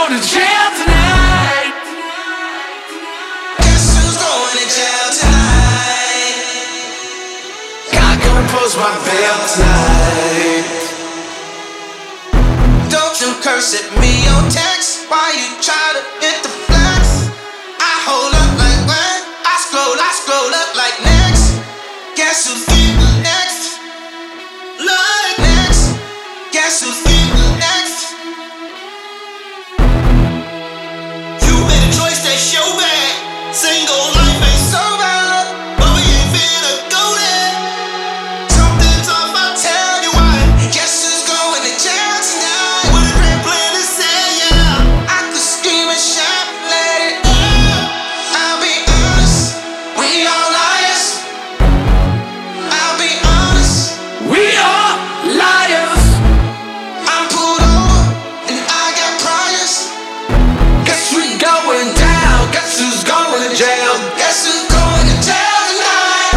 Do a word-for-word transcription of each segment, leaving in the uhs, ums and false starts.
going to jail tonight? Guess who's going to jail tonight? God gonna post my bail tonight. Don't you curse at me on text. Why you try to hit the flex? I hold up like what? I scroll, I scroll up like next. Guess who's getting next? Like next. Guess who's getting next? You made a choice that's your bad. Single life ain't so bad, but we ain't finna go there. Something's off, I'll tell you why. Guess who's going to jail tonight? With a great plan to say, yeah. I could scream and shout, let it out. I'll be honest, we all liars. I'll be honest, We are liars. I'm pulled over and I got priors. Guess we going down. Guess who's going to jail? Guess who's going to jail tonight?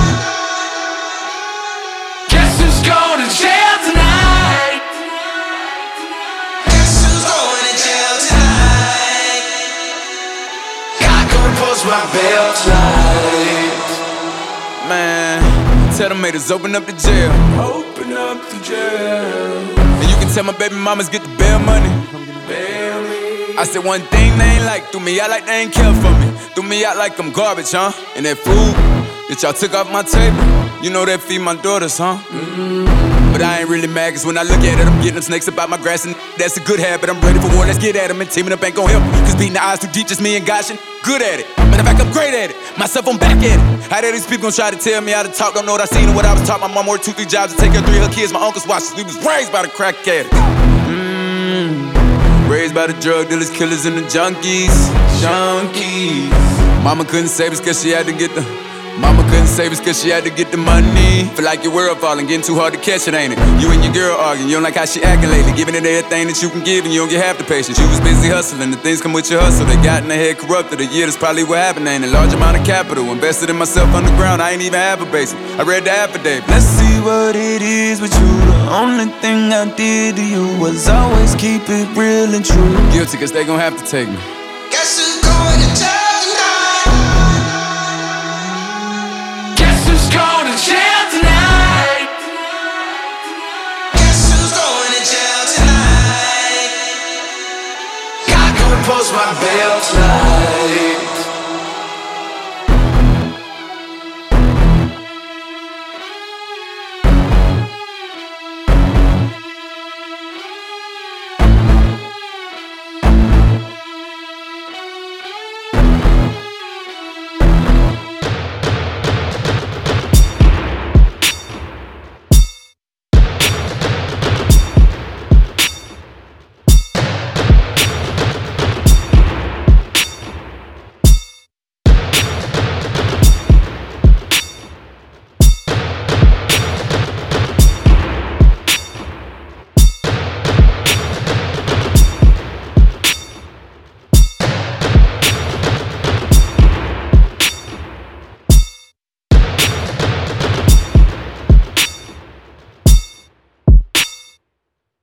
Guess who's going to jail tonight? Guess who's going to jail tonight? God gonna post my bail tonight. Man, tell them haters open up the jail. Open up the jail. And you can tell my baby mamas get the bail money. Bail me. I said one thing they ain't like, threw me out like they ain't care for me. Threw me out like I'm garbage, huh? And that food that y'all took off my table, you know that feed my daughters, huh? But I ain't really mad, cause when I look at it, I'm getting them snakes about my grass, and that's a good habit. I'm ready for war, let's get at them, and teaming up ain't gon' help. Cause beating the eyes too deep, just me and gosh, and good at it. Matter of fact, I'm great at it. Myself, I'm back at it. How dare these people gon' try to tell me how to talk? Don't know what I seen or what I was taught. My mom worked two, three jobs to take care of three of her kids. My uncles watched us. We was raised by the crack addicts. Mm. Raised by the drug dealers, killers, and the junkies. Junkies. Mama couldn't save us cause she had to get the Mama couldn't save us cause she had to get the money. Feel like your world falling, getting too hard to catch it, ain't it? You and your girl arguing, you don't like how she acting lately. Giving it everything that you can give and you don't get half the patience. You was busy hustling, the things come with your hustle. They got in their head corrupted, a year that's probably what happened. Ain't a large amount of capital invested in myself underground, I ain't even have a basic. I read the affidavit. Let's see what it is with you. The only thing I did to you was always keep it real and true. Guilty cause they gon' have to take me. Guess who's going to jail tonight? Guess who's going to jail tonight? Guess who's going to jail tonight? God gonna post my bail tonight.